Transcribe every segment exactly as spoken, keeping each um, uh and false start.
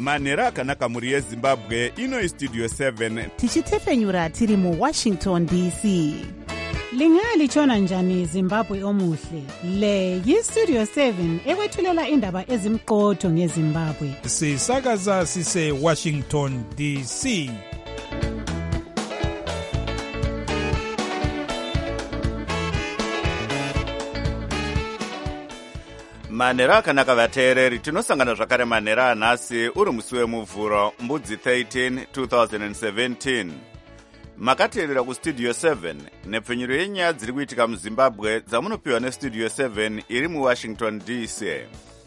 manhero akanaka mhuri yezimbabwe. Ino Studio seven tichitefenyura tiri mu Washington D C. Lingalitshona njani Zimbabwe omuhle? Le yi-Studio seven ekwethulela indaba ezimqotho ngeZimbabwe. Sisakaza sise Washington D C. manhero akanaka vateereri, tinosangana zvakare manhero anhasi uri musi wemuvhuro mbudzi thirteen two thousand seventeen. Makateerera kustudio seven nepfenyuro yenyaya dziri kuitika muzimbabwe dzamunopiwa nestudio seven iri muwashington D C.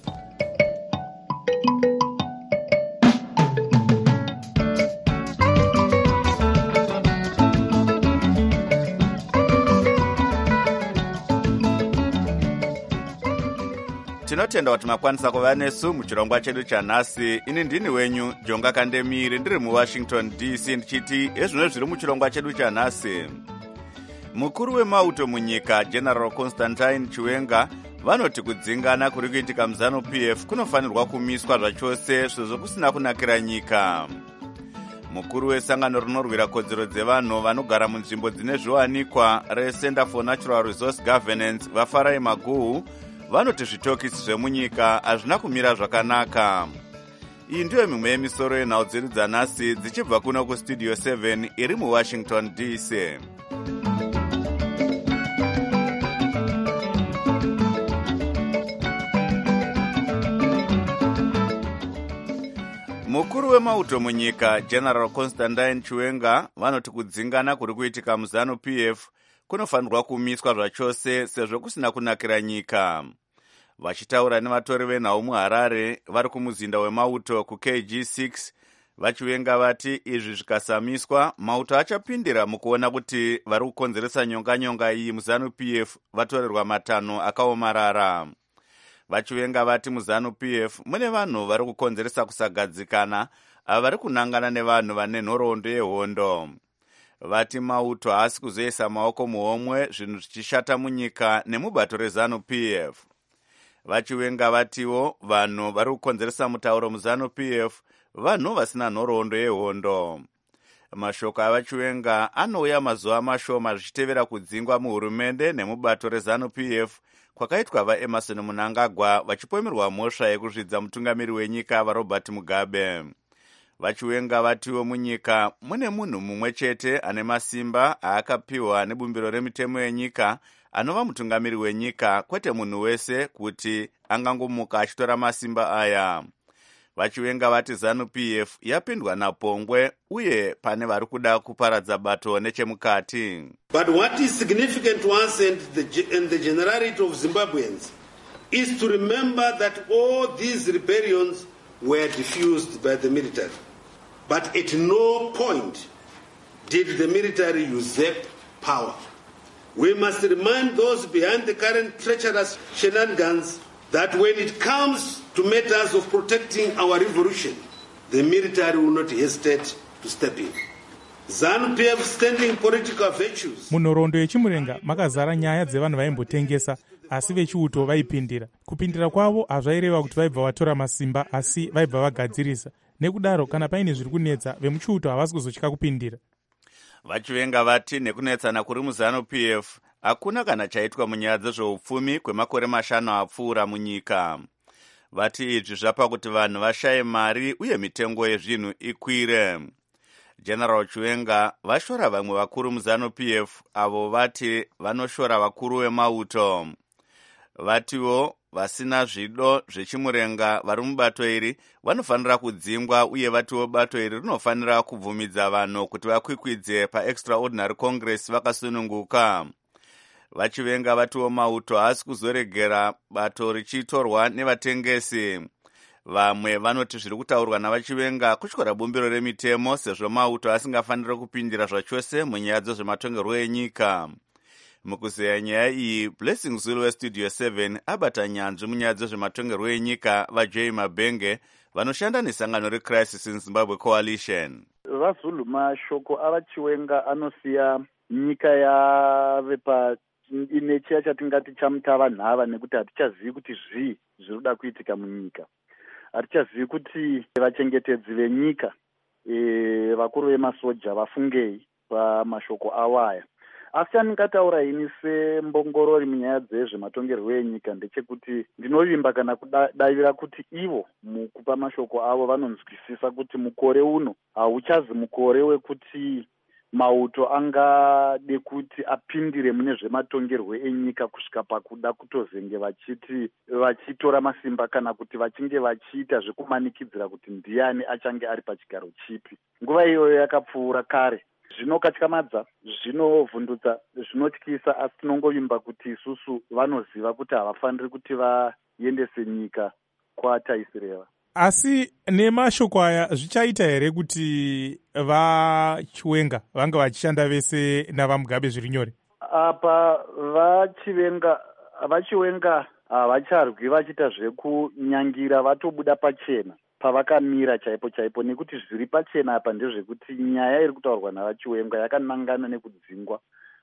Tinotenda kuti makwanisa kuva nesu muchirongwa chedu chanhasi. Ini ndini wenyu Jonga Kandemiri ndiri muWashington D C ndichiti ezvino zviri muchirongwa chedu chanhasi. Mukuru wemauto munyika General Constantine Chiwenga vanoti kudzingana kuri kuitika muZanu-P F kunofanirwa kumiswa zvachose sezvo kusina kunakira nyika. Mukuru wesangano rinorwira kodzero dzevanhu vanogara munzvimbo dzine zviwanikwa reCenter for Natural Resource Governance Vafarai Maguhu vanoti zvitokisi zvemunyika hazvina kumira zvakanaka. Iyi ndiyo mimwe yemisoro yenhau dzedu dzanhasi dzichibva kuno kustudio seven iri muWashington D C. Mukuru wemauto munyika General Constantine Chiwenga vanoti kudzingana kuri kuitika muZanu-P F kunofanirwa kumiswa zvachose sezvo kusina kunakira nyika. Vachitaura nevatori venhau muHarare vari kumuzinda wemauto kuK G six, vachiwenga vati izvi zvikasamiswa mauto achapindira mukuona kuti vari kukonzeresa nyonga-nyonga iyi muZanu-P F vatorerwa matanho akaomarara. Vachiwenga vati muZanu-P F mune vanhu vari kukonzeresa kusagadzikana ava vari kunangana nevanhu vane nhoroondo yehondo. Vati mauto haasi kuzoisa maoko muhomwe zvinhu zvichishata munyika nemubato reZanu-P F. Vachiwenga vatiwo vanhu vari kukonzeresa mutauro muZanu-P F vanhu vasina nhoroondo yehondo. Mashoko avachiwenga anouya mazuva mashoma zvichitevera kudzingwa muhurumende nemubato reZanu-P F kwakaitwa vaEmerson Mnangagwa vachipomerwa mhosva yekuzvidza mutungamiri wenyika vaRobert Mugabe. Vachiwenga vatiwo munyika mune munhu mumwe chete ane masimba aakapiwa nebumbiro remitemo yenyika anova mutungamiri wenyika, kwete munhu wese kuti angangomuka achitora masimba aya. Vachiwenga vati ZANU-P F yapindwa napongwe uye pane vari kuda kuparadza bato nechemukati. But what is significant to us and the, and the generality of Zimbabweans is to remember that all these rebellions were diffused by the military. But at no point did the military usurp power. We must remind those behind the current treacherous shenanigans that when it comes to matters of protecting our revolution, the military will not hesitate to step in. ZANU-P F standing political virtues. Munhoroondo yechimurenga makazara nyaya dzevanhu vaimbotengesa asi vechiuto vaipindira. Kupindira kwavo hazvaireva kuti vaibva vatora masimba asi vaibva vagadzirisa. Nekudaro kana paine zviri kunetsa vemuchiuto havasi kuzotya kupindira. Vachiwenga vati nekunetsana kuri muZANU-P F hakuna kana chaitwa munyaya dzezveupfumi kwemakore mashanu apfuura munyika. Vati izvi zvapa kuti vanhu vashaye mari uye mitengo yezvinhu ikwire. General Chiwenga vashora vamwe vakuru muZANU-P F avo vati vanoshora vakuru vemauto. Vatiwo vasina zvido zvechimurenga vari mubato iri vanofanira kudzingwa uye vatiwo bato iri rinofanira kubvumidza vanhu kuti vakwikwidze paExtraordinary Congress vakasununguka. Vachiwenga vatiwo mauto haasi kuzoregera bato richitorwa nevatengesi. Vamwe vanoti zviri kutaurwa navachiwenga kutyora bumbiro remitemo sezvo mauto asingafaniri kupindira zvachose munyaya dzezvematongerwo enyika. Mukuzeya nyaya iyi, Blessing Zulu weStudio seven abata nyanzvi munyaya dzezvematongerwo enyika vaJay Mabenge vanoshanda nesangano reCrisis in Zimbabwe Coalition. VaZulu mashoko avachiwenga anosiya nyika yave pa ine chiya chatingati chamutava nhava nekuti hatichazivi kuti zvii zviri kuda kuitika munyika. hatichazivi kuti vachengetedzi venyika e, vakuru vemasoja vafungei pamashoko avo aya. Asi chandingataura ini sembongorori munyaya dzezvematongerwo enyika ndechekuti ndinovimba kana kudavira kuti ivo mukupa mashoko avo vanonzwisisa kuti mukore uno hauchazi mukore wekuti mauto angade kuti apindire mune zvematongerwo enyika kusvika pakuda kutozenge vachiti vachitora masimba kana kuti vachinge vachiita zvekumanikidzira kuti ndiani achange ari pachigaro chipi. Nguva iyoyo yakapfuura kare. Zvinokatyamadza, zvinovhundutsa, zvinotyisa, asi tinongovimba kuti isusu vanoziva kuti havafaniri kuti vaendese nyika kwataisireva. Asi nemashoko aya zvichaita here kuti vachiwenga vanga vachishanda vese navamugabe zviri nyore? Apa vachiwenga vachiwenga havacharwi vachiita zvekunyangira, vatobuda pachena pavakamira chaipo chaipo, nekuti zviri pachena apa ndezvekuti nyaya iri kutaurwa navachiwenga yakanangana nekudzingwa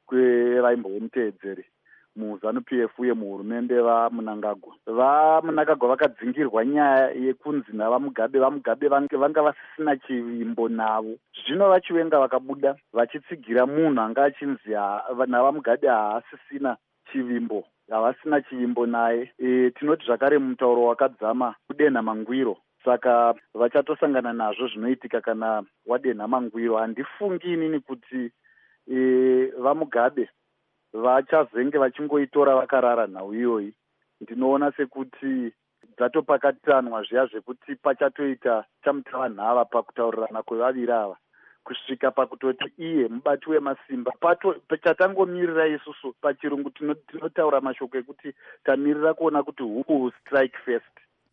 kwevaimbomuteedzeri muZANU-P F uye muhurumende vaMnangagwa. VaMnangagwa vakadzingirwa nyaya yekunzi navamugabe vamugabe vanga vasisina chivimbo navo. Zvino vachiwenga vakabuda vachitsigira munhu anga achinzi navamugabe haasisina chivimbo, havasina chivimbo naye. E, tinoti zvakare mutauro wakadzama kudenha mangwiro. Saka vachatosangana nazvo zvinoitika kana wadenha mangwiro. Handifungi inini kuti e, vamugabe vachazenge vachingoitora vakarara nhau iyoyi. Ndinoona sekuti dzatopakatanwa zviya zvekuti pachatoita chamutava nhava pakutaurirana kwevaviri ava kusvika pakutoti iye mubati wemasimba. Pato chatangomirira isusu pachirungu tinotaura mashoko ekuti tamirira kuona kuti who will strike first.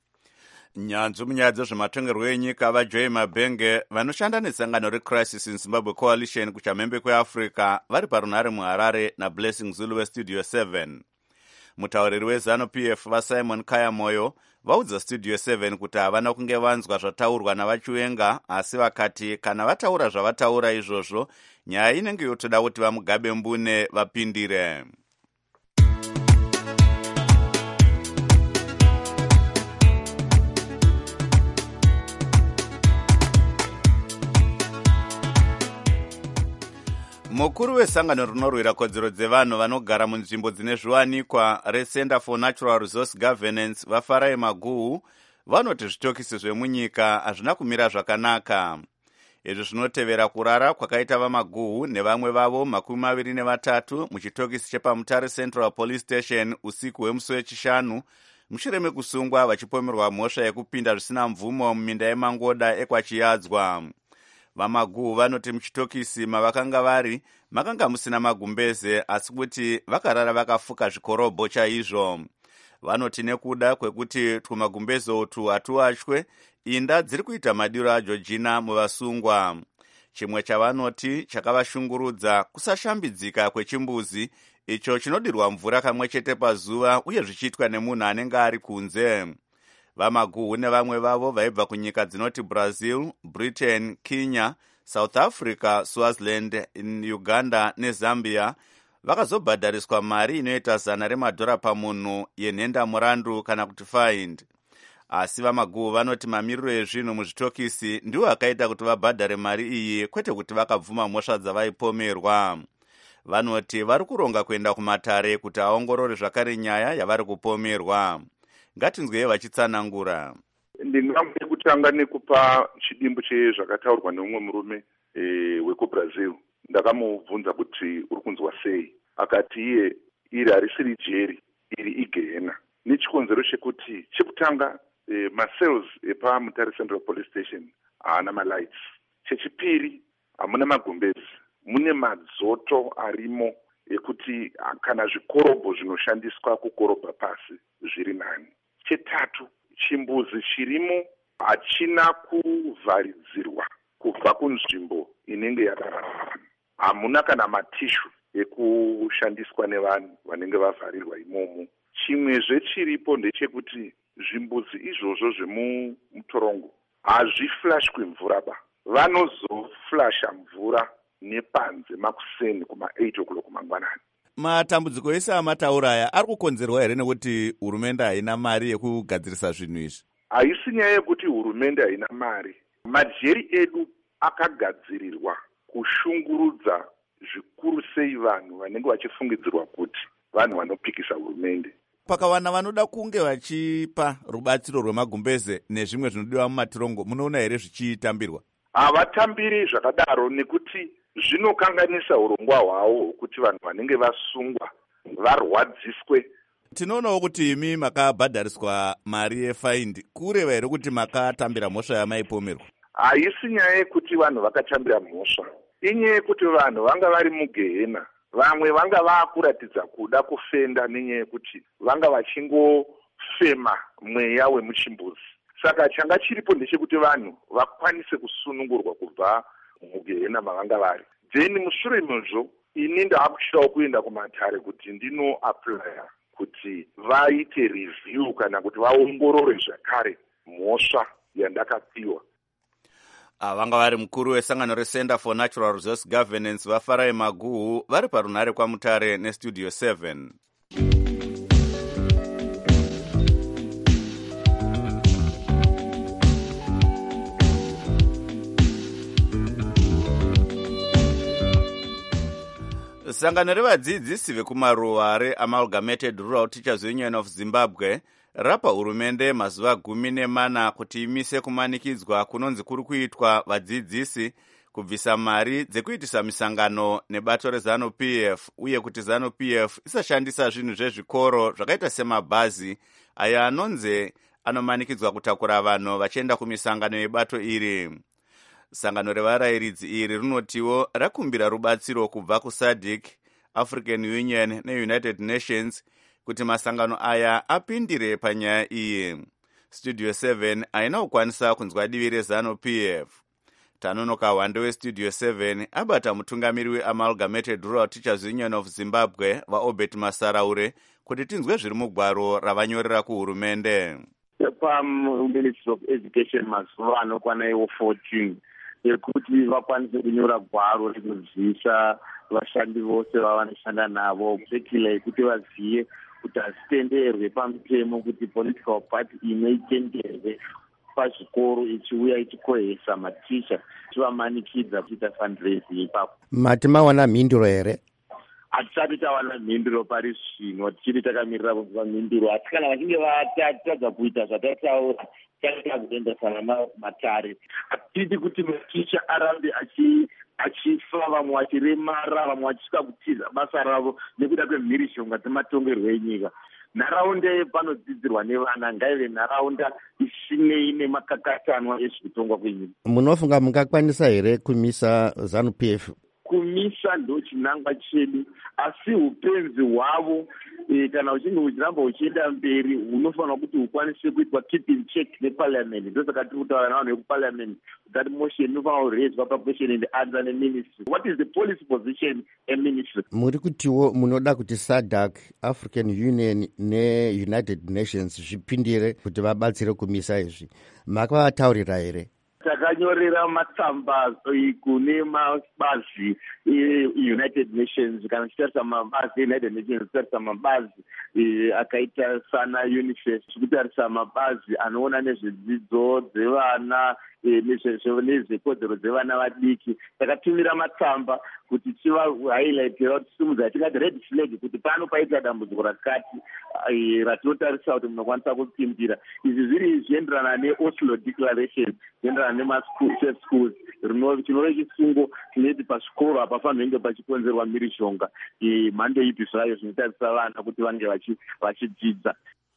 Nyanzvi munyaya dzezvematongerwo enyika vaJoy Mabhenge vanoshanda nesangano reCrisis in Zimbabwe Coalition kuchamhembe kweAfrica vari parunhare muHarare naBlessing Zulu weStudio seven. Mutauriri weZANU-P F vaSimon Kayamoyo vaudza Studio seven kuti havana kunge vanzwa zvataurwa navachiwenga, asi vakati kana vataura zvavataura izvozvo nyaya inenge yotoda kuti vamugabe mbune vapindire. Mukuru wesangano rinorwira kodzero dzevanhu vanogara munzvimbo dzine zviwanikwa reCenter for Natural Resource Governance vaFarai Maguhu vanoti zvitokisi zvemunyika hazvina kumira zvakanaka. Izvi zvinotevera kurara kwakaita vaMaguhu nevamwe vavo makumi maviri nevatatu muchitokisi chepaMutare Central Police Station usiku hwemusi wechishanu mushure mekusungwa vachipomerwa mhosva yekupinda zvisina mvumo muminda yemangoda ekwachiyadzwa. VaMaguhu vanoti muchitokisi mavakanga vari makanga musina magumbeze, asi kuti vakarara vakafuka zvikorobho chaizvo. Vanoti nekuda kwekuti tumagumbeze utu hatuwachwe, inda dziri kuita madiro aJoργina muvasungwa. Chimwe chavanoti chakavashungurudza kusashambidzika kwechimbuzi icho chinodirwa mvura kamwe chete pazuva uye zvichiitwa nemunhu anenge ari kunze. VaMaguhu nevamwe vavo vaibva kunyika dzinoti Brazil, Britain, Kenya, South Africa, Swaziland, Uganda neZambia vakazobhadhariswa mari inoita zana remadhora pamunhu yenhenda murandu kana kuti find. Asi VaMaguhu vanoti mamiriro ezvinhu muzvitokisi ndiwo akaita kuti vabhadhare mari iyi, kwete kuti vakabvuma mhosva dzavaipomerwa. Vanoti vari kuronga kuenda kumatare kuti aongorore zvakare nyaya yavari kupomerwa. Ngatinzwei vachitsanangura. Ndingambe kutanga nekupa chidimbu chezvakataurwa neumwe murume e, wekuBrazil. Ndakamubvunza kuti uri kunzwa sei. Akati iye iri harisiri jeri, iri igehena. Nechikonzero chekuti chekutanga e, macells epaMutare Central Police Station haana malights. Chechipiri hamuna magumbezi, mune madzoto arimo ekuti kana zvikorobho zvinoshandiswa kukorobha pasi zviri nani. Chetatu, chimbuzi chirimo hachina kuvharidzirwa kubva kunzvimbo inenge yakarara. Hamuna kana matishu ekushandiswa nevanhu vanenge vavharirwa imomo. Chimwezve chiripo ndechekuti zvimbuzi izvozvo zvemutorongo hazviflashwi mvura ba. Vanozoflasha mvura nepanze makuseni kuma eight o'clock mangwanani. Matambudziko ese amataura aya ari kukonzerwa here nekuti hurumende haina mari yekugadzirisa zvinhu izvi? haisi nyaya yekuti hurumende haina mari. Majeri edu akagadzirirwa kushungurudza zvikuru sei vanhu vanenge vachifungidzirwa kuti vanhu vanopikisa hurumende. Pakavana vanoda kunge vachipa rubatsiro rwemagumbeze nezvimwe zvinodiwa mumatirongo, munoona here zvichitambirwa? Havatambiri zvakadaro nekuti zvinokanganisa urongwa hwavo kuti vanhu vanenge vasungwa varwadziswe. Tinoonawo kuti imi makabhadhariswa mari yefaindi. Kureva here kuti makatambira mhosva yamaipomerwa? Haisi nyaya yekuti vanhu vakatambira mhosva, inyaya yekuti vanhu vanga vari mugehena. Vamwe vanga vakuratidza kuda kufenda nenyaya yekuti vanga vachingofema mweya wemuchimbuzi. Saka changa chiripo ndechekuti vanhu vakwanise kusunungurwa kubva mugehena mavanga vari. Then mushure mezvo ini ndaakuchidawo kuenda kumatare kuti ndino apply kuti vaite review kana kuti vaongorore zvakare mhosva yandakapiwa. Vanga vari mukuru wesangano reCenter for Natural Resource Governance vaFarai Maguhu vari parunhare kwaMutare neStudio seven. Sangano revadzidzisi vekumaruwa reAmalgamated Rural Teachers Union of Zimbabwe rapa hurumende mazuva gumi nemana kuti imise kumanikidzwa kunonzi kuri kuitwa vadzidzisi kubvisa mari dzekuitisa misangano nebato reZANU-P F uye kuti ZANU-P F isashandisa zvinhu zvezvikoro zvakaita semabhazi aya anonzi anomanikidzwa kutakura vanhu vachienda kumisangano yebato iri. Sangano revarayiridzi iri rinotiwo rakumbira rubatsiro kubva kuSADC, African Union neUnited Nations kuti masangano aya apindire panyaya iyi. Studio seven haina kukwanisa kunzwa divi reZANU-P F. Tanonoka Wande weStudio seven abata mutungamiri weAmalgamated Rural Teachers Union of Zimbabwe vaObert Masaraure kuti tinzwe zviri mugwaro ravanyorera kuhurumende. PaMinistry of Education mazuva anokwana iwo fourteen yekuti vakwanise kunyora gwaro rekuzivisa vashandi vose vavanoshanda navo, particularly yekuti vazive kuti hazitenderwe pamutemo kuti political party imwe itenderwe pazvikoro ichiuya ichikohesa maticha ichivamanikidza kuita fundraising ipapo. Mati mawana mhinduro here? Hatisati tawana mhinduro pari zvino, tichiri takamirira kunzwa mhinduro. Asi kana vachinge vatadza kuita zvatataura tichaita kuendesana namatare. Hatidi kuti maticha arambe achifa, vamwe vachiremara, vamwe vachisvika kutiza basa ravo nekuda kwemhirishonga dzematongerwo enyika. Nharaunda panodzidzirwa nevana ngaive nharaunda isinei nemakakatanwa ezvekutongwa kwenyika. Munofunga mungakwanisa here kumisa ZANU-P F? Kumisa ndo chinangwa chedu, asi upenzi hwavo e, kana uchinge uchiramba uchienda mberi unofanira kuti ukwanise kuitwa keep in check neparliament. Ndosaka tiri kutaura navanhu vekuparliament that motion inofanira kuraiswa paquestion and answer neministry. What is the policy position eministry? Muri kutiwo munoda kuti SADC, African Union neUnited Nations zvipindire kuti vabatsire kumisa izvi. Makavataurira here? Takanyorera matsamba kune mabazi eUnited Nations, kana tichitarisa mabazi eUnited Nations, tichitarisa mabazi akaita sana UNICEF, tichitarisa mabazi anoona nezvedzidzo dzevana nezvekodzero dzevana vadiki. Takatumira matsamba kuti tiva highlightira kuti simudza tingati red flag kuti pano paita dambudziko rakati ratinotarisa kuti munokwanisa kupindira. Izvi zviri zvienderana neOslo Declaration, zvienderana nemasafe schools, chinova chisungo chinoti pazvikoro hapafanirwi kunge pachikonzerwa mhirishonga mhando ipi zvayo zvinotarisa vana kuti vange vachidzidza.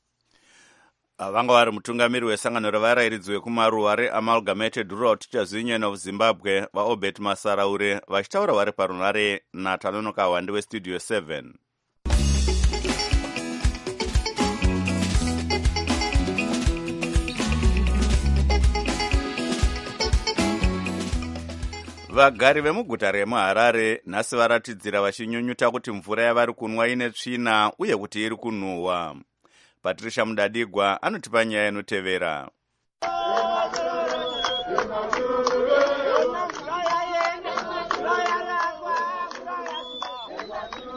Vanga vari mutungamiri wesangano revarayiridzi vekumaruwa reAmalgamated Rural Teachers Union of Zimbabwe vaObert Masaraure vachitaura vari parunhare naTanonoka Wande weStudio seven. Vagari vemuguta remuHarare nhasi varatidzira vachinyunyuta kuti mvura yavari kunwa ine tsvina uye kuti iri kunhuhwa. Patricia Mudadigwa anotipa nyaya inotevera.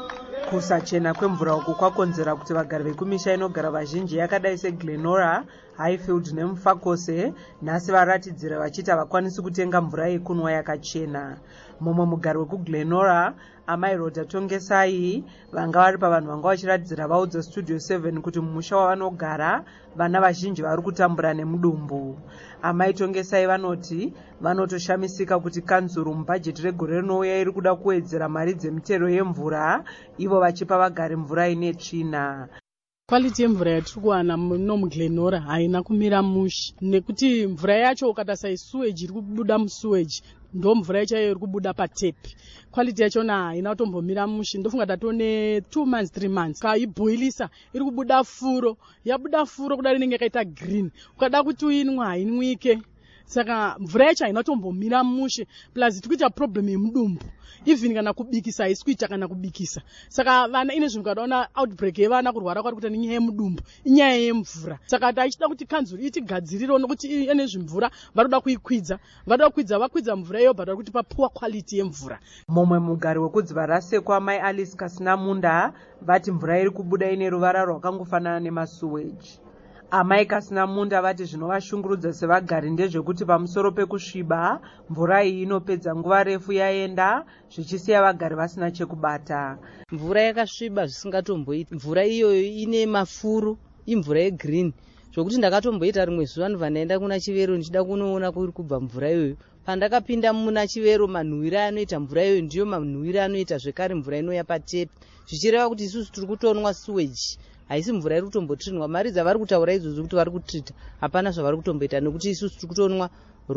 Kusachena kwemvura uku kwakonzera kuti vagari vekumisha inogara vazhinji yakadai seGlenora Highfield nemufakose nhasi varatidzira vachiti havakwanisi kutenga mvura yekunwa yakachena. Mumwe mugari wekuglenora amai Rhoda Tongesai vanga vari pavanhu vanga vachiratidzira vaudza Studio seven kuti mumusha wavanogara vana vazhinji vari kutambura nemudumbu. Amai Tongesai vanoti vanotoshamisika kuti kanzuru mubhajeti regore rinouya iri kuda kuwedzera mari dzemitero yemvura, ivo vachipa vagari mvura ine tsvina. Quality yemvura yatiri kuwana muno muglenora haina kumira mushe, nekuti mvura yacho ukatarisa isuweji iri kubuda musuweji ndo mvura yacho iri kubuda patepi. Quality yachona haina kutombomira mushe. Ndofunga tatone two months three months kaibhoilisa iri kubuda furo, yabuda furo kudari inenge yakaita green, ukada kuti uinwa hainwike. Saka mvura yacho haina kutombomira mushe, plus tikuita problem yemudumbu, even kana kubikisa haisi kuita kana kubikisa. Saka vana ine zvinhu kadaona outbreak yevana kurwara kwari kuita nenyaya yemudumbu inyaya yemvura. Saka tachida kuti kanzuru itigadzirire nokuti ine zvimvura varoda kuikwidza, varoda kukwidza vakwidza mvura iyo bhata kuti papuwa quality yemvura. Mumwe mugari wekudziva rasekwa mai Alice Kasinamunda vati mvura iri kubuda ine ruvara rwakangofanana nemasuweji. Amai Kasinamunda vati zvinovashungurudza sevagari ndezvekuti pamusoro pekusviba mvura iyi inopedza nguva refu yaenda zvichisiya vagari vasina chekubata. Mvura yakasviba zvisingatomboiti. Mvura iyoyo ine mafuro, imvura yegreen zvokuti ndakatomboita rimwe zuva ndobva ndaenda kuna Chivero ndichida kunoona kuri kubva mvura iyoyo. Pandakapinda muna Chivero manhuwira anoita mvura iyoyo ndiyo manhuwira anoita zvekare mvura inoya patepi, zvichireva kuti isusu tiri kutonwa suweji, haisi mvura iri kutombotirinwa. Mari dzavari kutaura izvozvo kuti vari kutrita hapana zvavari kutomboita, nekuti isusu tiri kutonwa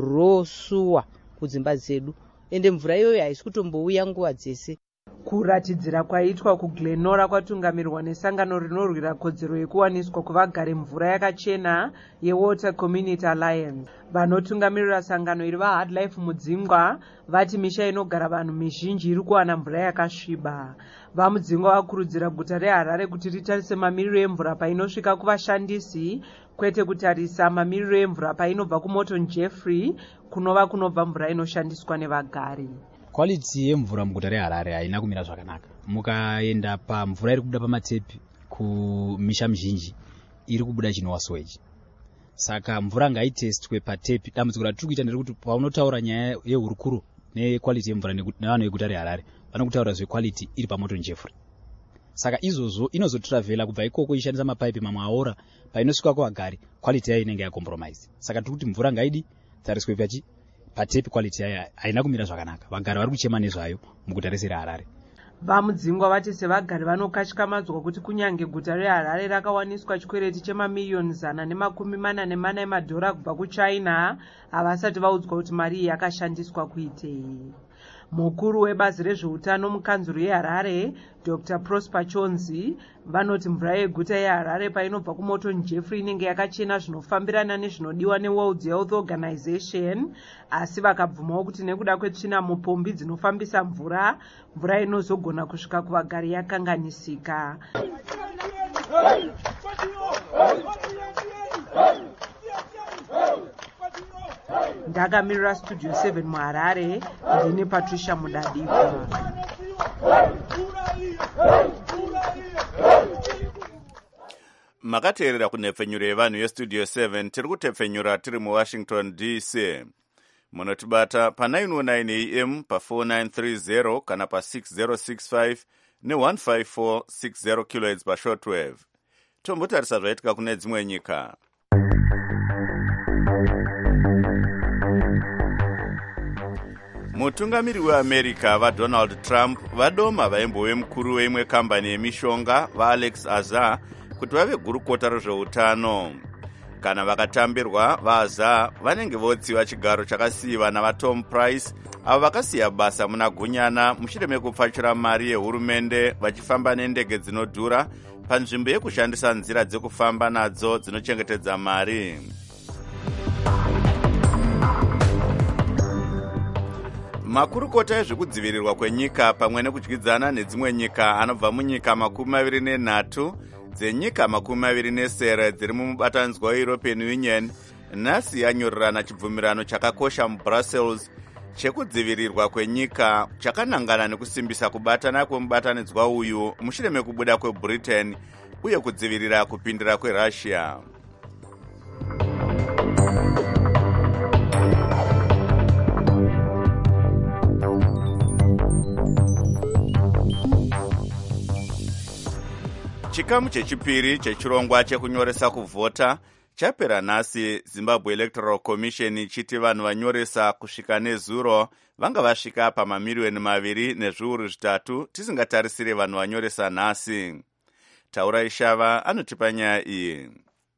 rosuwa kudzimba dzedu, ende mvura iyoyo haisi kutombouya nguva dzese. Kuratidzira kwaitwa kuglenora kwatungamirwa nesangano rinorwira kodzero yekuwaniswa kuvagari mvura yakachena yeWater Community Alliance. Vanotungamirira sangano iri vaHardlife Mudzingwa vati misha inogara vanhu mizhinji iri kuwana mvura yakasviba. VaMudzingwa vakurudzira guta reHarare kuti ritarise mamiriro emvura painosvika kuvashandisi, kwete kutarisa mamiriro emvura painobva kuMorton Jeffrey kunova kunobva mvura inoshandiswa nevagari. Quality yemvura muguta reHarare haina kumira zvakanaka. Mukaenda pamvura iri kubuda pamatepi kumisha mizhinji iri kubuda chinova sewage. Saka mvura ngaitestwe patepi. Dambudziko ratiri kuita nderekuti paunotaura nyaya yehurukuro nequality yemvura nevanhu veguta reHarare vanokutaura zvequality iri paMorton Jeffrey. Saka izvozvo inozotravela kubva ikoko ishandisa mapaipi mamwe aora painosvika kuvagari, quality yayo inenge yacompromise. Saka tiri kuti mvura ngaidi dzariswe pachi patepi, quality yayo haina kumira zvakanaka. Vagari vari kuchema nezvayo muguta rese reHarare. VaMudzingwa vati sevagari vanokatyamadza kuti kunyange guta reHarare rakawaniswa chikwereti chemamiliyoni zana nemakumi mana nemana emadhora kubva kuChina, havasati vaudzwa kuti mari iyi yakashandiswa kuitei. Mukuru webazi rezveutano mukanzuru yeHarare Doctor Prosper Chonzi vanoti mvura yeguta yeHarare painobva kuMorton Jeffrey inenge yakachena zvinofambirana nezvinodiwa neWorld Health Organization, asi vakabvumawo kuti nekuda kwetsvina mupombi dzinofambisa mvura, mvura inozogona kusvika kuvagari yakanganisika. Ndakamirira Studio seven muHarare, ndine Patricia Mudadikwa. Makateerera kunhepfenyuro yevanhu yeStudio seven, tiri kutepfenyura tiri muWashington D C. Munotibata pa nine oh nine A M, pa four nine three zero kana pa six zero six five ne one five four six zero kilohertz pa shortwave. Tombotarisa zvaitika kune dzimwe nyika. Mutungamiri weAmerica vaDonald Trump vadoma vaimbove mukuru weimwe kambani yemishonga vaAlex Azar kuti vave gurukota rezveutano. Kana vakatambirwa, vaAzar vanenge votsiva chigaro chakasiyiwa navaTom Price avo vakasiya basa muna gunyana mushure mekupfachura mari yehurumende vachifamba nendege dzinodhura panzvimbo yekushandisa nzira dzekufamba nadzo dzinochengetedza mari. Makurukota ezvekudzivirirwa kwenyika pamwe nekudyidzana nedzimwe nyika anobva munyika makumi maviri nenhatu dzenyika makumi maviri nesere dziri mumubatanidzwa weEuropean Union nhasi yanyorerana chibvumirano chakakosha muBrussels chekudzivirirwa kwenyika chakanangana nekusimbisa kubatana kwemubatanidzwa uyu mushure mekubuda kweBritain uye kudzivirira kupindira kweRussia. chikamu chechipiri chechirongwa chekunyoresa kuvhota chapera nhasi. Zimbabwe Electoral Commission chiti vanhu vanyoresa kusvika nezuro vanga vasvika pamamiriyoni maviri nezviuru zvitatu tisingatarisire vanhu vanyoresa nhasi. Taura Ishava anotipa nyaya iyi.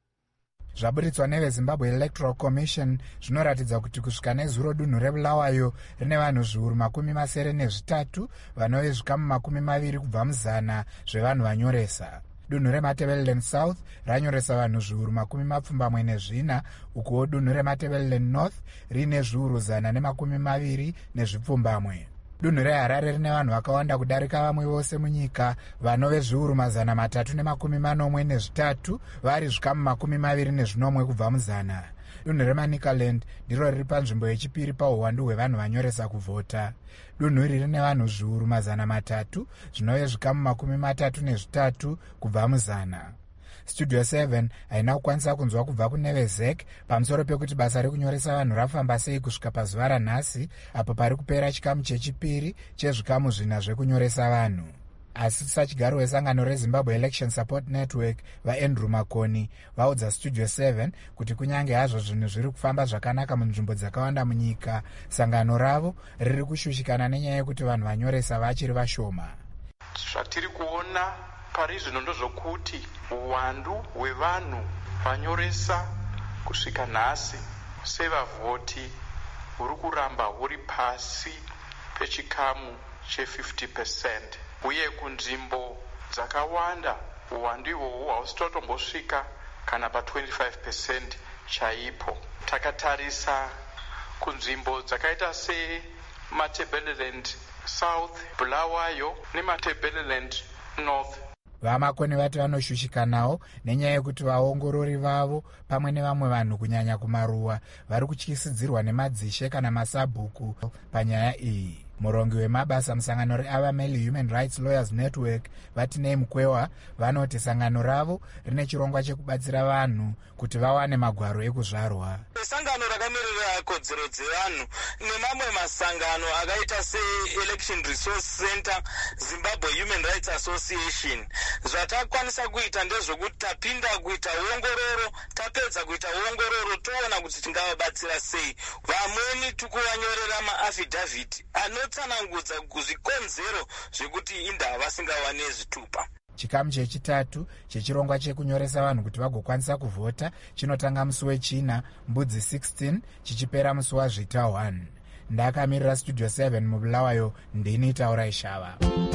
Zvaburitswa nevezimbabwe Electoral Commission zvinoratidza kuti kusvika nezuro dunhu rebulawayo rine vanhu zviuru makumi masere nezvitatu vanove zvikamu makumi maviri kubva muzana zvevanhu vanyoresa. Dunhu reMatabeleland South ranyoresa vanhu zviuru makumi mapfumbamwe nezvina, ukuwo dunhu reMatabeleland North rine zviuru zana nemakumi maviri nezvipfumbamwe. Dunhu reHarare rine vanhu vakawanda kudarika vamwe vose munyika vanove zviuru mazana matatu nemakumi manomwe nezvitatu vari zvikamu makumi maviri nezvinomwe kubva muzana. Dunhu reManicaland ndiro riri panzvimbo yechipiri pauwandu hwevanhu vanyoresa kuvhota. Dunhu iri rine vanhu zviuru mazana matatu zvinove zvikamu makumi matatu nezvitatu kubva muzana. Studio seven haina kukwanisa kunzwa kubva kune vezek pamusoro pekuti basa rekunyoresa vanhu rafamba sei kusvika pazuva ranhasi apo pari kupera chikamu chechipiri chezvikamu zvina zvekunyoresa vanhu. Asi sachigaro wesangano reZimbabwe Election Support Network vaAndrew Makoni vaudza Studio seven kuti kunyange hazvo zvinhu zviri kufamba zvakanaka munzvimbo dzakawanda munyika, sangano ravo riri kushushikana nenyaya yekuti vanhu vanyoresa vachiri vashoma. Zvatiri kuona pari zvino ndozvokuti uwandu hwevanhu vanyoresa kusvika nhasi sevavhoti huri kuramba huri pasi pechikamu che-fifty percent, uye kunzvimbo dzakawanda uwandu ihwohwo hausitotombosvika kana pa-twenty-five percent chaipo. Takatarisa kunzvimbo dzakaita seMatabeleland South, Bulawayo neMatabeleland North. Vamakoni vati vanoshushikanawo nenyaya yekuti vaongorori vavo pamwe nevamwe vanhu kunyanya kumaruwa vari kutyisidzirwa nemadzishe kana masabhuku panyaya iyi. Murongi wemabasa musangano reAvameli Human Rights Lawyers Network Vatinei Mukwewa vanoti sangano ravo rine chirongwa chekubatsira vanhu kuti vawane magwaro ekuzvarwa. Sangano rakamirira kodzero dzevanhu nemamwe masangano akaita seElection Resource Center, Zimbabwe Human Rights Association, zvatakwanisa kuita ndezvokuti tapinda kuita uongororo, tapedza kuita uongororo toona kuti tingavabatsira sei. Vamweni tikuvanyorera maafidhavhiti anotsanangudza kuzvikonzero zvekuti indava vasingawani zvitupa. Chikamu chechitatu chechirongwa chekunyoresa vanhu kuti vagokwanisa kuvhota chinotanga musi wechina mbudzi sixteen chichipera musi wazvita one. Ndakamirira Studio seven mubulawayo, ndini Taura Ishava.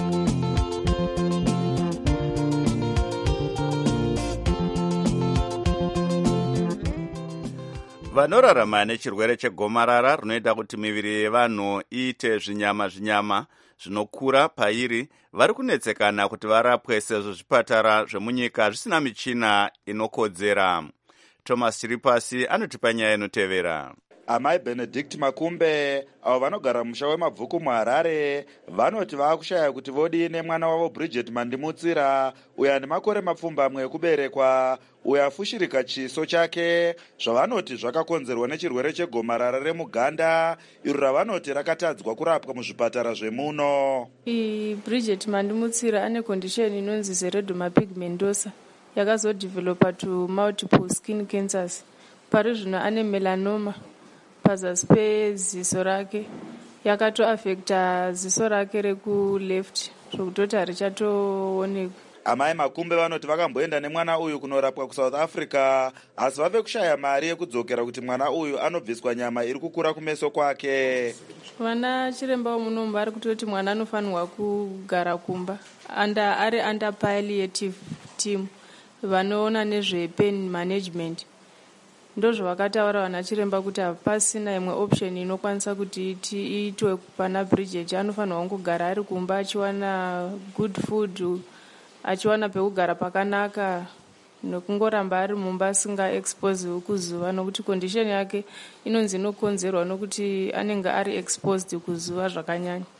Vanorarama nechirwere chegomarara rinoita kuti miviri yevanhu iite zvinyama zvinyama zvinokura pairi vari kunetsekana kuti varapwe sezvo zvipatara zvemunyika zvisina michina inokodzera. Thomas Chiripasi anotipa nyaya inotevera. Amai Benedict Makumbe avo vanogara musha wemabvuku muHarare vanoti vaakushaya kuti vodine mwana wavo Bridget Mandimutsira uyo ane makore mapfumbamwe ekuberekwa uyo afushirika chiso chake, zvavanoti zvakakonzerwa nechirwere chegomarara remuganda iro ravanoti rakatadzwa kurapwa muzvipatara zvemuno. Bridget Mandimutsira ane condition inonzi xeroderma pigmentosa yakazodevhelopa to multiple skin cancers. Pari zvino ane melanoma pazasi peziso rake, yakatoafekta ziso rake rekuleft zvokutoti harichatoonekwa. Amai Makumbe vanoti vakamboenda nemwana uyu kunorapwa kuSouth Africa asi vave kushaya mari yekudzokera kuti mwana uyu anobviswa nyama iri kukura kumeso kwake. Vana chiremba womunomu vari kutoti mwana anofanirwa kugara kumba anda ari under palliative team vanoona nezvepain management. Ndozvavakataura vana chiremba kuti hapasina imwe option inokwanisa kuti iitwe pana Bridget. Anofanirwa kugara ari kumba achiwana good food, achiwana pekugara pakanaka, nekungoramba ari mumba asinga expose kuzuva, nokuti condition yake inonzi inokonzerwa nokuti anenge ari exposed kuzuva zvakanyanya.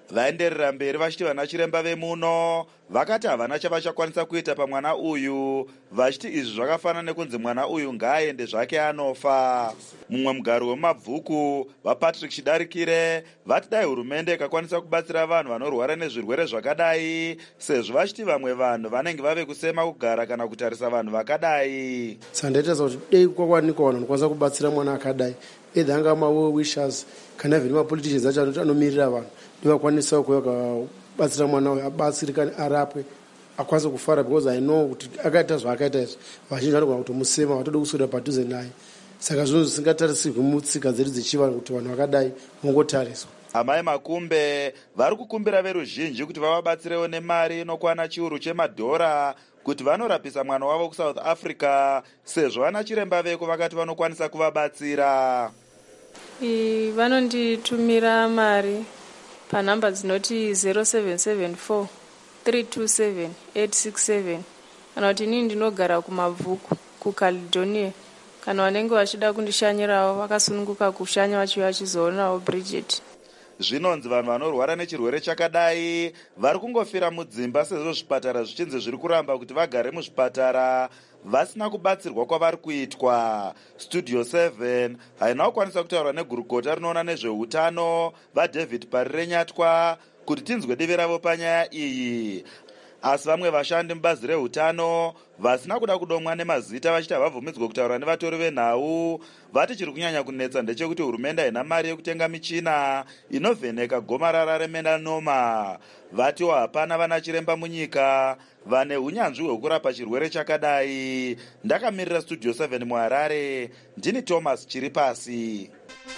vaenderera mberi vachiti vana chiremba vemuno vakati havana chavachakwanisa kuita pamwana uyu, vachiti izvi zvakafanana nekunzi mwana uyu ngaaende zvake anofa. Mumwe mugari wemabvuku vapatrick Chidarikire vati dai hurumende ikakwanisa kubatsira vanhu vanorwara nezvirwere zvakadai, sezvo vachiti vamwe vanhu vanenge vave kusema kugara kana kutarisa vanhu vakadai. Sandaita kuti dei kwakwanikwa vanhu vanokwanisa kubatsira mwana akadai, either anga mawo wishers kana even mapoliticians acho anomirira vanhu ndivakwanisa kuuya batsira mwana uyu abatsirikane, arapwe, akwanise kufara, because I know kuti akaita zvaakaita izvi vazhinji vanogona kutomusema, vatode kuswera padhuze naye. Saka zvinhu zvisingatarisirwi mutsika dzedu dzechivanhu kuti vanhu vakadai vongotariswa. Amai Makumbe vari kukumbira veruzhinji kuti vavabatsirewo nemari inokwana chiuru chemadhora kuti vanorapisa mwana wavo kuSouth Africa, sezvo vana chiremba veko vakati vanokwanisa kuvabatsira. Vanonditumira mari panhamba dzinoti zero seven seven four three two seven eight six seven kana kuti inini ndinogara kuMabvuku kuCaledonia. Kana vanenge vachida kundishanyirawo vakasununguka kushanya vachiuya vachizoonawo Bridget. Zvinonzi vanhu vanorwara nechirwere chakadai vari kungofira mudzimba, sezvo zvipatara zvichinzi zviri kuramba kuti vagare muzvipatara vasina kubatsirwa kwavari kuitwa. Studio seven haina kukwanisa kutaura negurukota rinoona nezveutano vaDavid Parirenyatwa kuti tinzwe divi ravo panyaya iyi, asi vamwe vashandi mubazi reutano vasina kuda kudomwa nemazita vachiti havabvumidzwe kutaura nevatori venhau vati chiri kunyanya kunetsa ndechekuti hurumende haina mari yekutenga michina inovheneka gomarara remelanoma. Vatiwo hapana vana chiremba munyika vane unyanzvi hwekurapa chirwere chakadai. Ndakamirira Studio seven muHarare, ndini Thomas Chiripasi.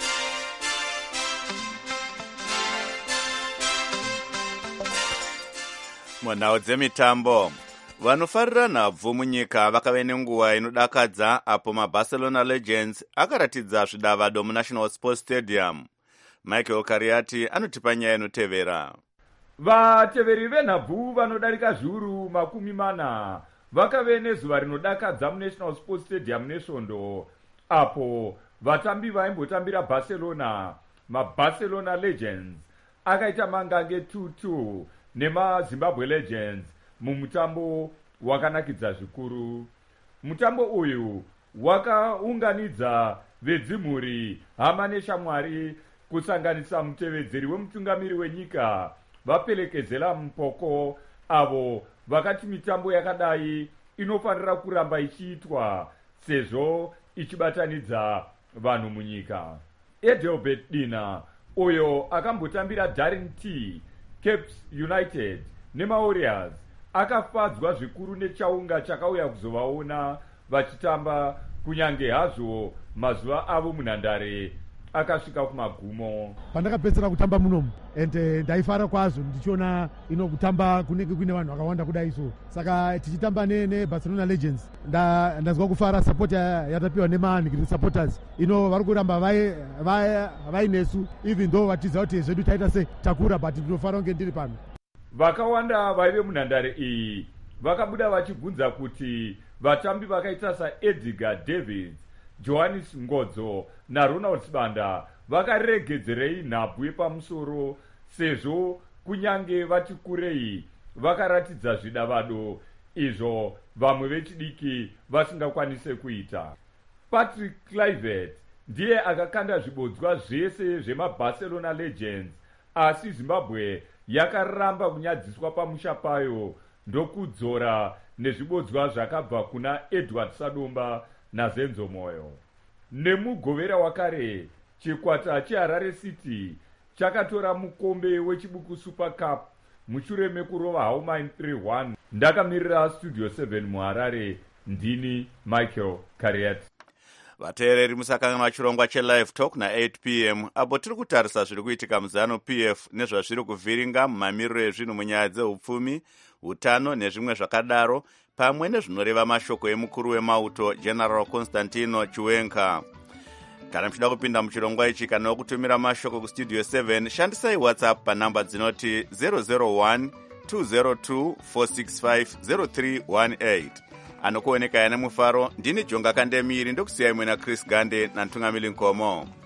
Munhau dzemitambo, vanofarira nhabvu munyika vakave nenguva inodakadza apo maBarcelona Legends akaratidza zvidavado muNational Sports Stadium. Michael Kariati anotipa nyaya inotevera. Vateveri venhabvu vanodarika zviuru makumi mana vakave nezuva rinodakadza muNational Sports Stadium neSvondo, apo vatambi vaimbotambira Barcelona, maBarcelona Legends, akaita mangange two two nemaZimbabwe Legends mumutambo wakanakidza zvikuru. Mutambo uyu wakaunganidza vedzimhuri, hama neshamwari, kusanganisa mutevedzeri wemutungamiri wenyika vaPelekezela Mpoko, avo vakati mitambo yakadai inofanira kuramba ichiitwa sezvo ichibatanidza vanhu munyika. Edelbert Dina, uyo akambotambira Daring T, Caps United nemaWarriors, akafadzwa zvikuru nechaunga chakauya kuzovaona vachitamba, kunyange hazvo mazuva avo munhandare akasvika kumagumo. Pandakapedzera kutamba munomu ende ndaifara kwazvo ndichiona ino kutamba kunenge kuine vanhu vakawanda kudai so. Saka tichitamba neBarcelona Legends ndazwa kufara. Support yatapiwa nemaAngry supporters ino vari kuramba vainesu, even though vatiza kuti zvedu taita se takura, but ndinofara kunge ndiri pano. Vakawanda vaive munhandare iyi vakabuda vachibvunza kuti vatambi vakaita saEdgar Davids, Johannes Ngodzo naRonald Sibanda vakaregedzerei nhabvu yepamusoro, sezvo kunyange vati kurei vakaratidza zvidavado izvo vamwe vechidiki vasingakwanise kuita. Patrick Kluivert ndiye akakanda zvibodzwa zvese zvemaBarcelona Legends, asi Zimbabwe yakaramba kunyadziswa pamusha payo ndokudzora nezvibodzwa zvakabva kuna Edward Sadomba naZenzo Moyo. Nemugovera wakare, chikwata cheHarare City chakatora mukombe wechibuku Super Cup mushure mekurova Haumine three one. Ndakamirira Studio seven muHarare, ndini Michael Kariati. Vateereri musakanga chirongwa cheLive Talk na eight p m apo tiri kutarisa zviri kuitika muZanu P F nezvazviri kuvhiringa mumamiriro ezvinhu munyaya dzeupfumi, utano nezvimwe zvakadaro, pamwe nezvinoreva mashoko emukuru wemauto General Constantino Chiwenga. Kana muchida kupinda muchirongwa ichi kana wokutumira mashoko kuStudio seven, shandisai WhatsApp panhamba dzinoti zero zero one two zero two four six five zero three one eight. Anokuoneka yana mufaro, ndini Jonga Kandemiri, ndokusiyai mwena Chris Gande na Ntungamili Nkomo.